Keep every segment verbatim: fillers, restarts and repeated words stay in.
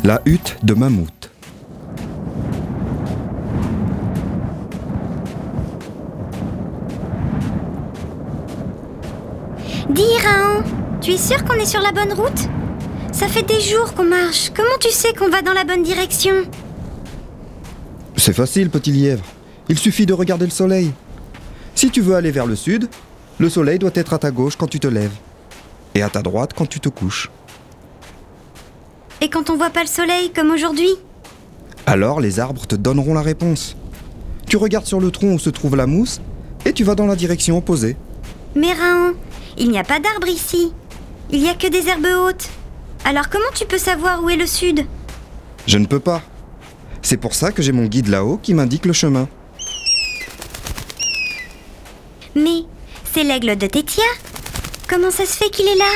La hutte de mammouth. Dis, Rahan, tu es sûr qu'on est sur la bonne route? Ça fait des jours qu'on marche. Comment tu sais qu'on va dans la bonne direction? C'est facile, petit lièvre. Il suffit de regarder le soleil. Si tu veux aller vers le sud, le soleil doit être à ta gauche quand tu te lèves et à ta droite quand tu te couches. Et quand on voit pas le soleil, comme aujourd'hui? Alors les arbres te donneront la réponse. Tu regardes sur le tronc où se trouve la mousse et tu vas dans la direction opposée. Mais Rahan, il n'y a pas d'arbres ici. Il n'y a que des herbes hautes. Alors comment tu peux savoir où est le sud? Je ne peux pas. C'est pour ça que j'ai mon guide là-haut qui m'indique le chemin. Mais c'est l'aigle de Tétia. Comment ça se fait qu'il est là?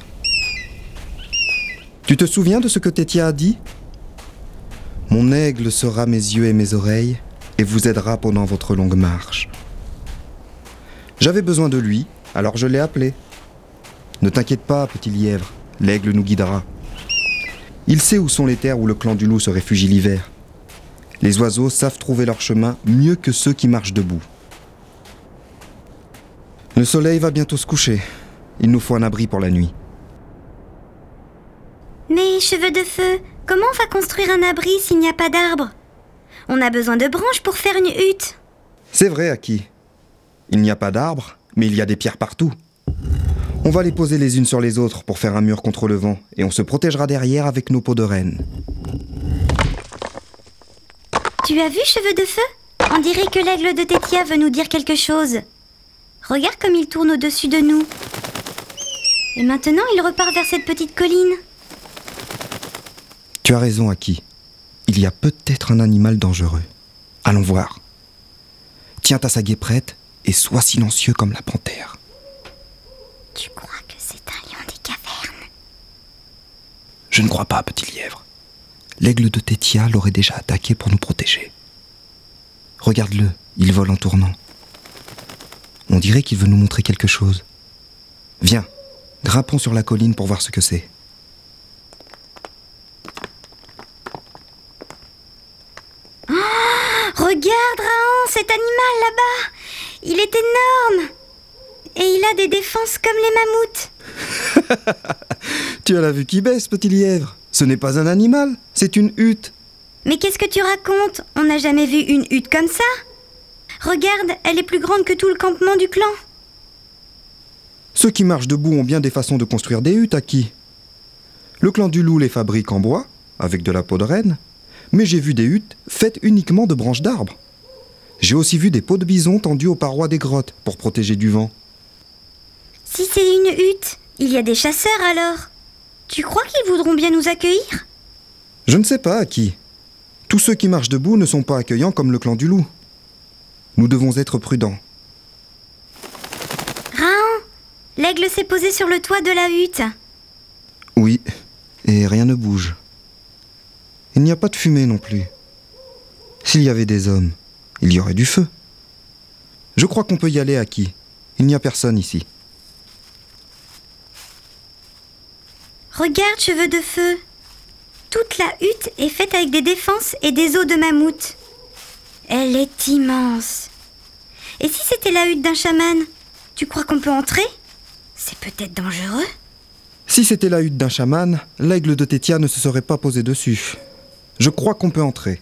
Tu te souviens de ce que Tétia a dit? Mon aigle sera mes yeux et mes oreilles et vous aidera pendant votre longue marche. J'avais besoin de lui, alors je l'ai appelé. Ne t'inquiète pas, petit lièvre, l'aigle nous guidera. Il sait où sont les terres où le clan du loup se réfugie l'hiver. Les oiseaux savent trouver leur chemin mieux que ceux qui marchent debout. Le soleil va bientôt se coucher. Il nous faut un abri pour la nuit. Mais cheveux de feu, comment on va construire un abri s'il n'y a pas d'arbres? On a besoin de branches pour faire une hutte. C'est vrai, Aki. Il n'y a pas d'arbres, mais il y a des pierres partout. On va les poser les unes sur les autres pour faire un mur contre le vent, et on se protégera derrière avec nos peaux de renne. Tu as vu, cheveux de feu? On dirait que l'aigle de Tétia veut nous dire quelque chose. Regarde comme il tourne au-dessus de nous. Et maintenant, il repart vers cette petite colline. Tu as raison, Aki. Il y a peut-être un animal dangereux. Allons voir. Tiens ta sagaie prête et sois silencieux comme la panthère. Tu crois que c'est un lion des cavernes? Je ne crois pas, petit lièvre. L'aigle de Tétia l'aurait déjà attaqué pour nous protéger. Regarde-le, il vole en tournant. On dirait qu'il veut nous montrer quelque chose. Viens, grimpons sur la colline pour voir ce que c'est. Regarde, Rahan, cet animal là-bas. Il est énorme. Et il a des défenses comme les mammouths. Tu as la vue qui baisse, petit lièvre. Ce n'est pas un animal, c'est une hutte. Mais qu'est-ce que tu racontes? On n'a jamais vu une hutte comme ça. Regarde, elle est plus grande que tout le campement du clan. Ceux qui marchent debout ont bien des façons de construire des huttes, Aki. Le clan du loup les fabrique en bois, avec de la peau de renne, mais j'ai vu des huttes faites uniquement de branches d'arbres. J'ai aussi vu des peaux de bison tendues aux parois des grottes pour protéger du vent. Si c'est une hutte, il y a des chasseurs alors. Tu crois qu'ils voudront bien nous accueillir? Je ne sais pas, Aki. Tous ceux qui marchent debout ne sont pas accueillants comme le clan du loup. Nous devons être prudents. Rahan, l'aigle s'est posé sur le toit de la hutte. Oui, et rien ne bouge. Il n'y a pas de fumée non plus. S'il y avait des hommes, il y aurait du feu. Je crois qu'on peut y aller, Aki. Il n'y a personne ici. Regarde, cheveux de feu. Toute la hutte est faite avec des défenses et des os de mammouth. Elle est immense. Et si c'était la hutte d'un chaman, tu crois qu'on peut entrer? C'est peut-être dangereux. Si c'était la hutte d'un chaman, l'aigle de Tétia ne se serait pas posé dessus. Je crois qu'on peut entrer.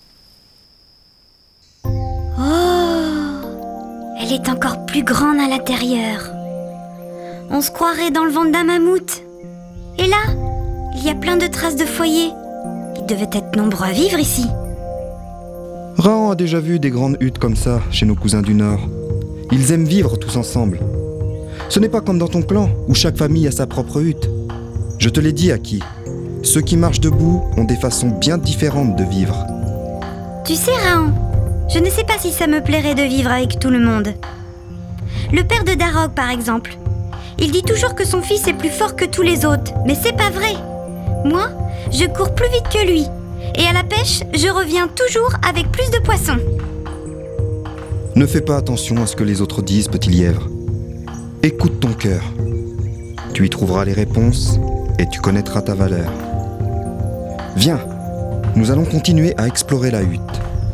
Oh! Elle est encore plus grande à l'intérieur. On se croirait dans le ventre d'un mammouth. Et là, il y a plein de traces de foyers. Ils devaient être nombreux à vivre ici. Rahan a déjà vu des grandes huttes comme ça chez nos cousins du Nord. Ils aiment vivre tous ensemble. Ce n'est pas comme dans ton clan, où chaque famille a sa propre hutte. Je te l'ai dit, Aki. Ceux qui marchent debout ont des façons bien différentes de vivre. Tu sais, Rahan, je ne sais pas si ça me plairait de vivre avec tout le monde. Le père de Darog, par exemple. Il dit toujours que son fils est plus fort que tous les autres, mais c'est pas vrai. Moi, je cours plus vite que lui. Et à la pêche, je reviens toujours avec plus de poissons. Ne fais pas attention à ce que les autres disent, petit lièvre. Écoute ton cœur. Tu y trouveras les réponses et tu connaîtras ta valeur. Viens, nous allons continuer à explorer la hutte.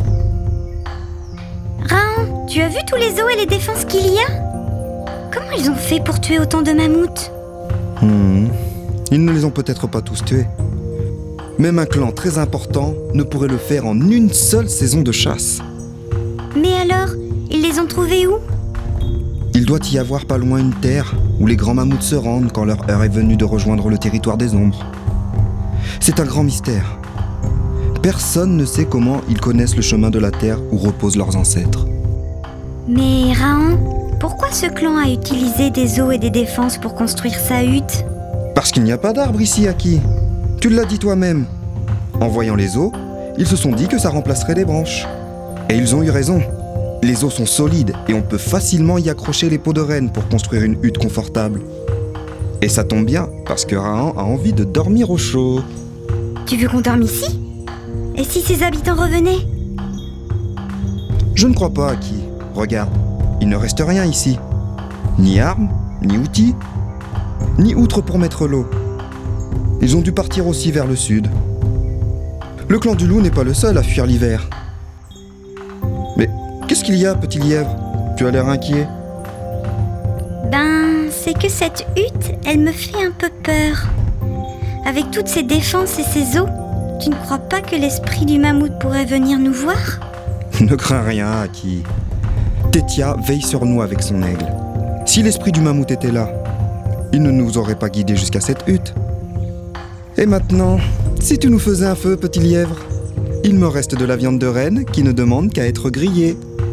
Raon, tu as vu tous les os et les défenses qu'il y a? Comment ils ont fait pour tuer autant de mammouths? Hmm, Ils ne les ont peut-être pas tous tués. Même un clan très important ne pourrait le faire en une seule saison de chasse. Mais alors, ils les ont trouvés où? Il doit y avoir pas loin une terre où les grands mammouths se rendent quand leur heure est venue de rejoindre le territoire des ombres. C'est un grand mystère. Personne ne sait comment ils connaissent le chemin de la terre où reposent leurs ancêtres. Mais Raon, pourquoi ce clan a utilisé des os et des défenses pour construire sa hutte? Parce qu'il n'y a pas d'arbre ici, Aki. Tu l'as dit toi-même. En voyant les os, ils se sont dit que ça remplacerait les branches. Et ils ont eu raison. Les os sont solides et on peut facilement y accrocher les peaux de renne pour construire une hutte confortable. Et ça tombe bien, parce que Rahan a envie de dormir au chaud. Tu veux qu'on dorme ici? Et si ses habitants revenaient? Je ne crois pas, Aki. Regarde, il ne reste rien ici. Ni armes, ni outils, ni outre pour mettre l'eau. Ils ont dû partir aussi vers le sud. Le clan du loup n'est pas le seul à fuir l'hiver. Mais qu'est-ce qu'il y a, petit lièvre? Tu as l'air inquiet. Ben, c'est que cette hutte, elle me fait un peu peur. Avec toutes ces défenses et ces os, tu ne crois pas que l'esprit du mammouth pourrait venir nous voir? Ne crains rien, Aki. Tétia veille sur nous avec son aigle. Si l'esprit du mammouth était là, il ne nous aurait pas guidés jusqu'à cette hutte. Et maintenant, si tu nous faisais un feu, petit lièvre, il me reste de la viande de renne qui ne demande qu'à être grillée.